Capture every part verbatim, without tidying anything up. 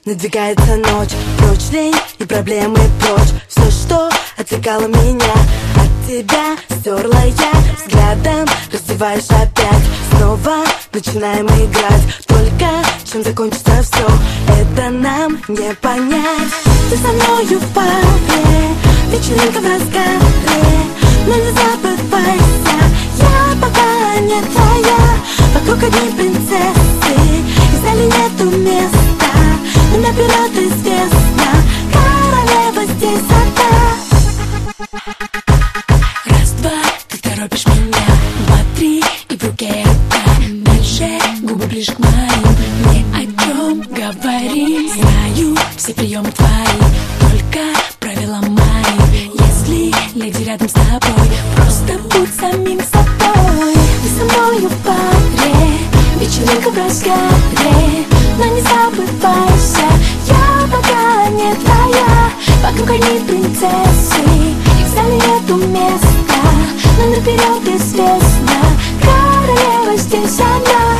Надвигается ночь, прочь лень и проблемы прочь. Все, что отвлекало меня от тебя, стерла я взглядом, раздеваешь опять. Снова начинаем играть, только чем закончится все, это нам не понять. Ты со мною в паре, вечеринка в разгаре, но не забывайся, я пока не твоя. Вокруг одни принцессы, и в зале нету места, но наперед известно, королева здесь одна. Раз-два, ты торопишь меня, два-три, и в руке рука. Дальше губы ближе к моим, не о чем говорим. Знаю все приемы твои, только правила мои. Если леди рядом с тобой, просто будь самим собой. Ты со мною в паре, вечеринка в разгаре, но не забывайся, я пока не твоя. Вокруг одни принцессы, и в зале нету места, но наперед известно, королева здесь она.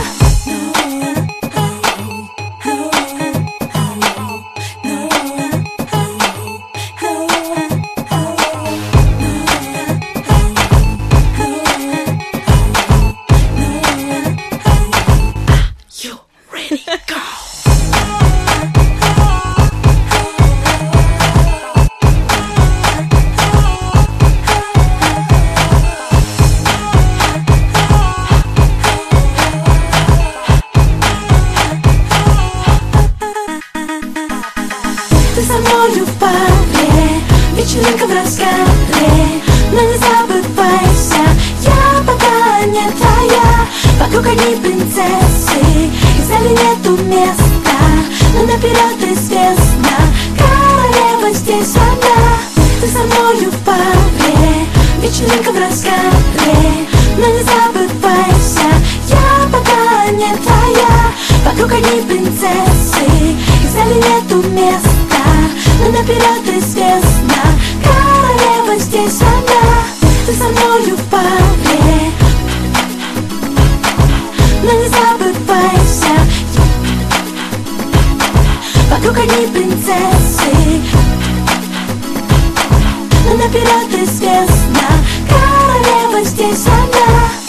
Ты со мною в паре, вечеринка в разгаре, но не забывайся, я пока не твоя. Вокруг одни принцессы, и в зале нету места, но наперед известно, королева здесь одна. Ты со мною в паре, вечеринка в разгаре, но не забывайся, я пока не твоя. Вокруг одни принцессы, и в зале нету места, но наперед известно, королева здесь одна. Ты со мною в паре, но не забывайся, вокруг одни принцессы, но наперед известно, королева здесь одна.